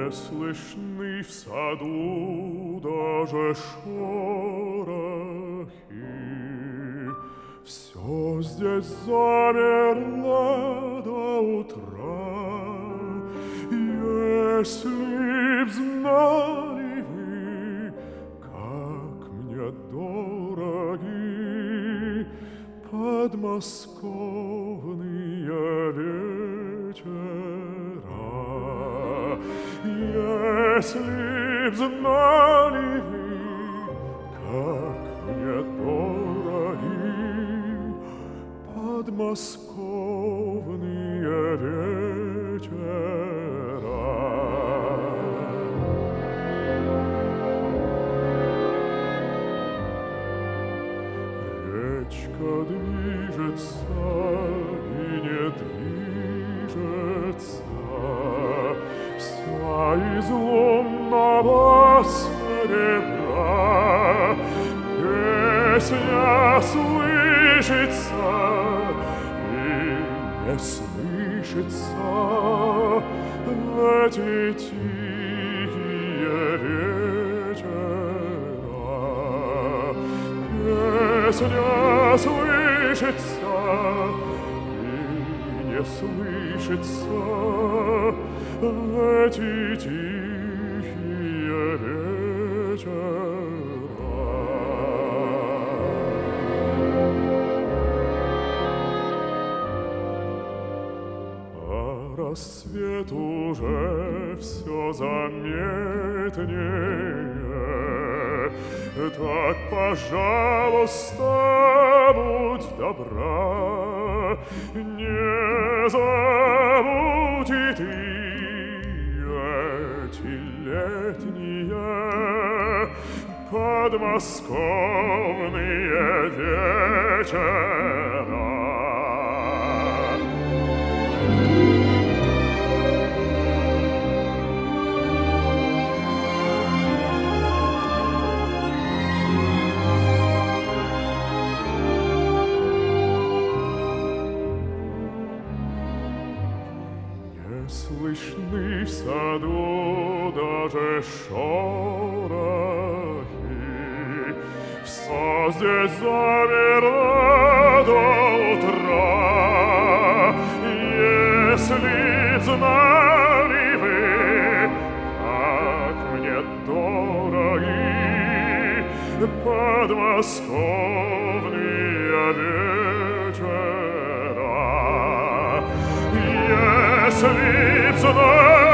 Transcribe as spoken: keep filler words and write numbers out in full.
Не слышны в саду даже шорохи. Все здесь замерло до утра. Если б знали вы, как мне дороги подмосковные вечера, если б знали вы, как мне дороги подмосковные вечера. Речка движется и не движется, вся из лунного серебра. Песня слышится и не слышится в эти тихие вечера. Песня слышится и не слышится в эти тихие вечера. Рассвет уже все заметнее. Так, пожалуйста, будь добра, не забудь и ты эти летние подмосковные вечера. Слышны в саду даже шорохи, все здесь замерло до утра. Если б знали вы, как мне дороги подмосковные вечера, если б знали